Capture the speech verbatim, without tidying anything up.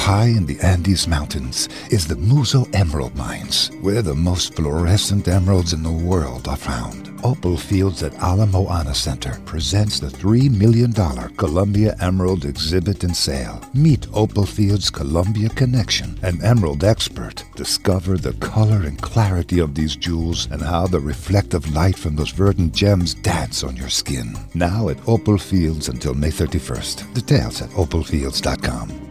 high in the Andes Mountains is the Muzo Emerald Mines, where the most fluorescent emeralds in the world are found. Opal Fields at Ala Moana Center presents the three million dollars Columbia Emerald Exhibit and Sale. Meet Opal Fields' Columbia Connection, an emerald expert. Discover the color and clarity of these jewels and how the reflective light from those verdant gems dance on your skin. Now at Opal Fields until May thirty-first. Details at opal fields dot com.